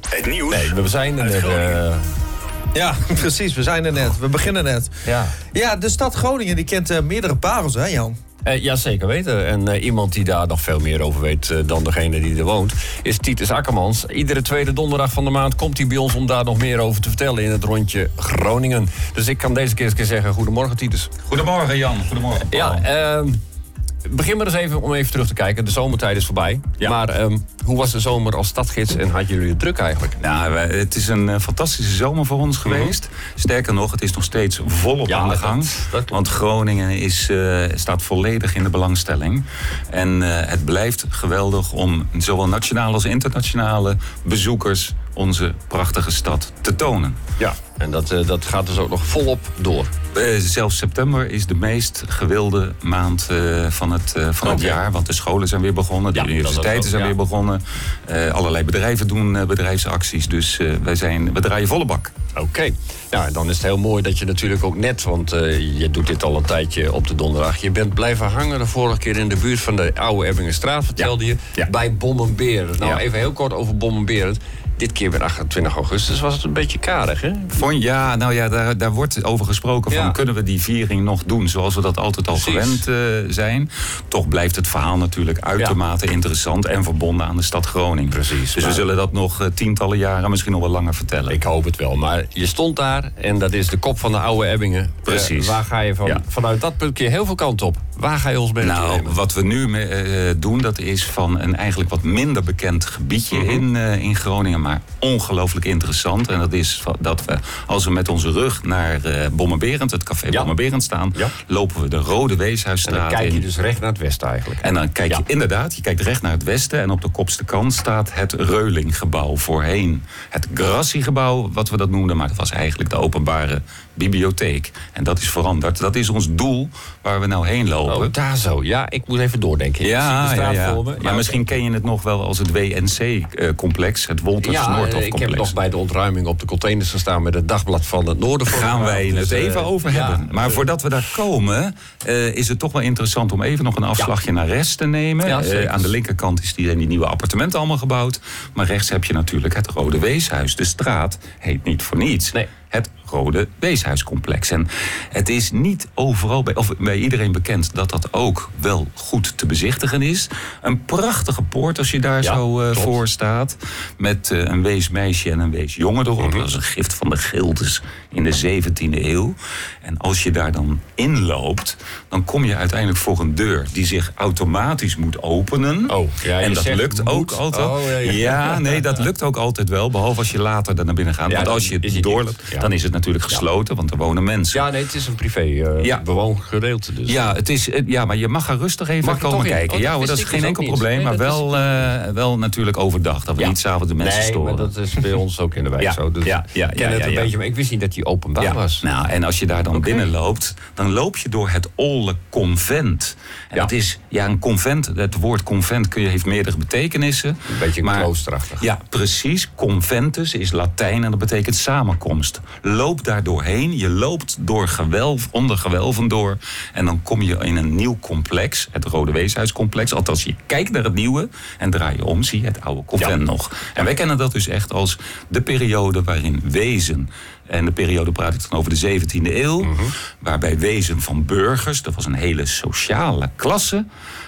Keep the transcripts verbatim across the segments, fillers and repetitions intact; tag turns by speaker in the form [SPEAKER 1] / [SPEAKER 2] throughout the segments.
[SPEAKER 1] Het nieuws.
[SPEAKER 2] Nee, we zijn er net. Uh...
[SPEAKER 3] Ja, precies. We zijn er net. We beginnen net.
[SPEAKER 2] Ja,
[SPEAKER 3] ja de stad Groningen die kent uh, meerdere parels, hè Jan?
[SPEAKER 2] Uh, ja, zeker weten. En uh, iemand die daar nog veel meer over weet uh, dan degene die er woont, is Titus Akkermans. Iedere tweede donderdag van de maand komt hij bij ons om daar nog meer over te vertellen in het rondje Groningen. Dus ik kan deze keer eens keer zeggen, goedemorgen Titus.
[SPEAKER 4] Goedemorgen Jan, goedemorgen Paul.
[SPEAKER 2] Ja, uh, begin maar eens even om even terug te kijken. De zomertijd is voorbij. Ja. Maar um, hoe was de zomer als stadgids en hadden jullie het druk eigenlijk?
[SPEAKER 4] Nou, het is een uh, fantastische zomer voor ons geweest. Mm-hmm. Sterker nog, het is nog steeds volop ja, aan de gang. Dat, dat want Groningen is, uh, staat volledig in de belangstelling. En uh, het blijft geweldig om zowel nationale als internationale bezoekers onze prachtige stad te tonen.
[SPEAKER 2] Ja, en dat, uh, dat gaat dus ook nog volop door.
[SPEAKER 4] Uh, zelfs september is de meest gewilde maand uh, van, het, uh, van okay. het jaar. Want de scholen zijn weer begonnen, de ja, universiteiten zijn ja. weer begonnen. Uh, allerlei bedrijven doen uh, bedrijfsacties. Dus uh, wij zijn, we draaien volle bak.
[SPEAKER 2] Oké. Okay. Nou, dan is het heel mooi dat je natuurlijk ook net, want uh, je doet dit al een tijdje op de donderdag. Je bent blijven hangen de vorige keer in de buurt van de Oude Ebbingenstraat, vertelde ja. je, ja. bij Bom en Berend. Nou, ja. even heel kort over Bom en Berend. Dit keer bij achtentwintig augustus was het een beetje karig, hè?
[SPEAKER 4] Vond, ja, nou ja, daar, daar wordt over gesproken van... Ja. kunnen we die viering nog doen zoals we dat altijd al Precies. gewend uh, zijn. Toch blijft het verhaal natuurlijk uitermate ja. interessant... en verbonden aan de stad Groningen.
[SPEAKER 2] Precies.
[SPEAKER 4] Dus maar... we zullen dat nog uh, tientallen jaren, misschien nog wel langer vertellen.
[SPEAKER 2] Ik hoop het wel, maar je stond daar en dat is de kop van de Oude Ebbingen.
[SPEAKER 4] Precies.
[SPEAKER 2] Uh, waar ga je van, ja. vanuit dat puntje heel veel kant op? Waar ga je ons mee
[SPEAKER 4] Nou,
[SPEAKER 2] nemen?
[SPEAKER 4] Wat we nu uh, doen, dat is van een eigenlijk wat minder bekend gebiedje mm-hmm. in, uh, in Groningen... maar ongelooflijk interessant. En dat is dat we, als we met onze rug naar uh, Bom en Berend, het café ja. Bom en Berend staan... Ja. lopen we de Rode Weeshuisstraat in.
[SPEAKER 2] En dan kijk je
[SPEAKER 4] in.
[SPEAKER 2] dus recht naar het westen eigenlijk.
[SPEAKER 4] En dan kijk ja. je inderdaad, je kijkt recht naar het westen... en op de kopste kant staat het Reulinggebouw. Voorheen het Grassi-gebouw, wat we dat noemden... maar dat was eigenlijk de openbare bibliotheek. En dat is veranderd. Dat is ons doel waar we nou heen lopen.
[SPEAKER 2] Oh, daar zo. Ja, ik moet even doordenken.
[SPEAKER 4] Ja, ja, ja.
[SPEAKER 2] Voor me.
[SPEAKER 4] Maar ja, misschien ken je het nog wel als het W N C-complex. Het Wolters-Noordhof-complex.
[SPEAKER 2] Ja, ik heb nog bij de ontruiming op de containers gestaan... met het dagblad van het Noorden.
[SPEAKER 4] Daar gaan wij dus, het even uh, over ja, hebben. Maar uh, voordat we daar komen... Uh, is het toch wel interessant om even nog een afslagje ja. naar rechts te nemen. Ja, uh, aan de linkerkant is die, die nieuwe appartementen allemaal gebouwd. Maar rechts heb je natuurlijk het Rode Weeshuis. De straat heet niet voor niets. Nee. Het Rode Weeshuiscomplex. En het is niet overal bij, of bij iedereen bekend dat dat ook wel goed te bezichtigen is. Een prachtige poort als je daar ja, zo uh, voor staat. Met uh, een weesmeisje en een weesjongen erop. Mm-hmm. Dat is een gift van de Gildes in de zeventiende eeuw. En als je daar dan inloopt, dan kom je uiteindelijk voor een deur die zich automatisch moet openen.
[SPEAKER 2] Oh, ja,
[SPEAKER 4] en dat lukt moet. ook altijd.
[SPEAKER 2] Oh, ja, ja.
[SPEAKER 4] ja, nee, dat lukt ook altijd wel. Behalve als je later daar naar binnen gaat. Ja, want als je het doorloopt, ja. dan is het natuurlijk gesloten, want er wonen mensen.
[SPEAKER 2] Ja, nee, het is een privé uh, ja. bewoongedeelte. Dus.
[SPEAKER 4] Ja, het is, ja, maar je mag er rustig even mag komen kijken. Oh, ja hoor, dat is geen enkel probleem. Nee, maar wel, is... uh, wel natuurlijk overdag. Dat we ja. niet s'avonds de mensen
[SPEAKER 2] nee,
[SPEAKER 4] storen.
[SPEAKER 2] Maar dat is bij ons ook in de wijk ja. zo. Dus ja, ja, ik ken ja, het een ja, beetje, maar ik wist niet dat die openbaar ja. was.
[SPEAKER 4] Nou, en als je daar dan okay. binnenloopt, dan loop je door het Olle Convent. En ja. dat is, ja, een convent, het woord convent kun je, heeft meerdere betekenissen.
[SPEAKER 2] Een beetje
[SPEAKER 4] maar,
[SPEAKER 2] kloosterachtig.
[SPEAKER 4] Ja, precies. Conventus is Latijn en dat betekent samenkomst. Loop daar doorheen, je loopt door gewelf, onder gewelven door. En dan kom je in een nieuw complex, het Rode Weeshuiscomplex. Althans, je kijkt naar het nieuwe en draai je om, zie je het oude convent ja. nog. En wij kennen dat dus echt als de periode waarin wezen... En de periode praat ik dan over de zeventiende eeuw. Mm-hmm. Waarbij wezen van burgers, dat was een hele sociale klasse...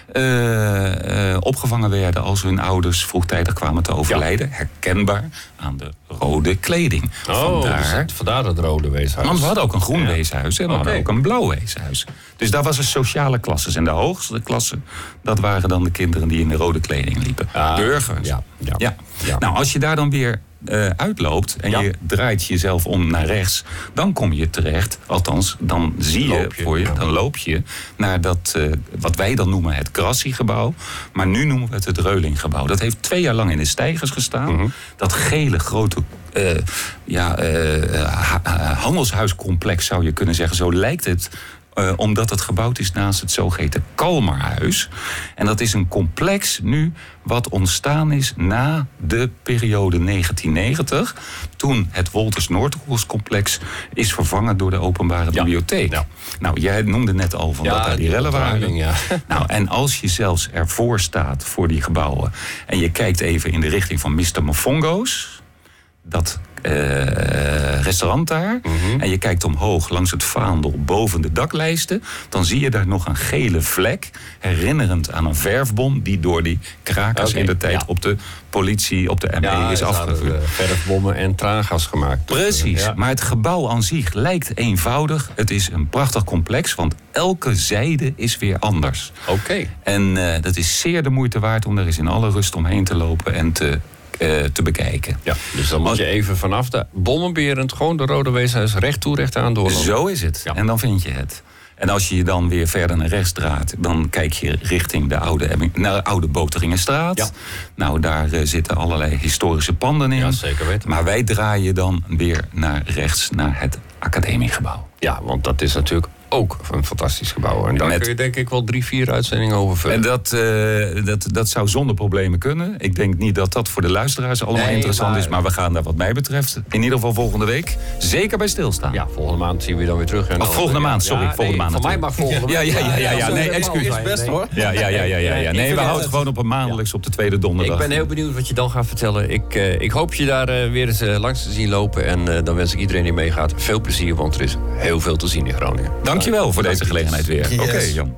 [SPEAKER 4] Uh, uh, opgevangen werden als hun ouders vroegtijdig kwamen te overlijden. Ja. Herkenbaar aan de rode kleding.
[SPEAKER 2] Oh, vandaar, dus vandaar dat rode weeshuis.
[SPEAKER 4] Want we hadden ook een groen ja. weeshuis en we okay. hadden ook een blauw weeshuis. Dus daar was een sociale klasses. En de hoogste klasse, dat waren dan de kinderen die in de rode kleding liepen. Ah, burgers. Ja, ja. Ja. Ja. Nou, als je daar dan weer... Uh, uitloopt en ja. je draait jezelf om naar rechts, dan kom je terecht, althans, dan zie je, je voor je, ja. dan loop je naar dat, uh, wat wij dan noemen het Grassi-gebouw, maar nu noemen we het het Reulinggebouw. Dat heeft twee jaar lang in de steigers gestaan. Mm-hmm. Dat gele grote uh, ja, uh, ha- handelshuiscomplex zou je kunnen zeggen, zo lijkt het. Uh, omdat het gebouwd is naast het zogeheten Kalmerhuis. En dat is een complex nu wat ontstaan is na de periode negentien negentig... toen het Wolters-Noordhof-complex is vervangen door de openbare ja. bibliotheek. Ja. Nou, jij noemde net al van ja, dat daar die rellen waren. Ja. Nou, en als je zelfs ervoor staat voor die gebouwen... en je kijkt even in de richting van mister Mofongo's... dat uh, restaurant daar... Mm-hmm. en je kijkt omhoog langs het vaandel boven de daklijsten... dan zie je daar nog een gele vlek... herinnerend aan een verfbom... die door die krakers okay, in de tijd ja. op de politie, op de M E ja, is afgevuurd.
[SPEAKER 2] Uh, verfbommen en traangas gemaakt.
[SPEAKER 4] Precies,
[SPEAKER 2] ja.
[SPEAKER 4] maar het gebouw aan zich lijkt eenvoudig. Het is een prachtig complex, want elke zijde is weer anders.
[SPEAKER 2] Oké. Okay.
[SPEAKER 4] En uh, dat is zeer de moeite waard om er eens in alle rust omheen te lopen... en te Uh, te bekijken.
[SPEAKER 2] Ja, dus dan moet je even vanaf de Bommenberend... gewoon de Rode Weeshuis recht toe, recht aan doorlopen.
[SPEAKER 4] Zo is het. Ja. En dan vind je het. En als je je dan weer verder naar rechts draait... dan kijk je richting de oude, naar de oude Boteringenstraat. Ja. Nou, daar uh, zitten allerlei historische panden in.
[SPEAKER 2] Ja, zeker weten.
[SPEAKER 4] Maar wij draaien dan weer naar rechts, naar het Academiegebouw.
[SPEAKER 2] Ja, want dat is natuurlijk ook een fantastisch gebouw. En daar Met, kun je denk ik wel drie, vier uitzendingen over vullen.
[SPEAKER 4] En dat, uh, dat, dat zou zonder problemen kunnen. Ik denk niet dat dat voor de luisteraars allemaal nee, interessant maar, is. Maar we gaan daar wat mij betreft in ieder geval volgende week zeker bij stilstaan.
[SPEAKER 2] Ja, volgende maand zien we je dan weer terug. En
[SPEAKER 4] oh, volgende maand, sorry. Ja, volgende
[SPEAKER 2] nee,
[SPEAKER 4] maand.
[SPEAKER 2] Voor mij maar volgende maand.
[SPEAKER 4] Ja, ja, ja, ja, ja, ja. Nee, excuus.
[SPEAKER 3] Is best hoor.
[SPEAKER 4] Ja, ja, ja, ja, ja, ja. Nee, we houden gewoon op een maandelijks op de tweede donderdag.
[SPEAKER 2] Ik ben heel benieuwd wat je dan gaat vertellen. Ik, uh, ik hoop je daar uh, weer eens uh, langs te zien lopen. En uh, dan wens ik iedereen die meegaat veel plezier. Want er is heel veel te zien in Groningen.
[SPEAKER 4] Dankjewel voor deze gelegenheid. Weer. Yes. Oké, okay, Jan.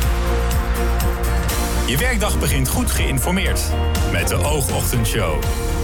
[SPEAKER 1] Je werkdag begint goed geïnformeerd met de Oogochtendshow.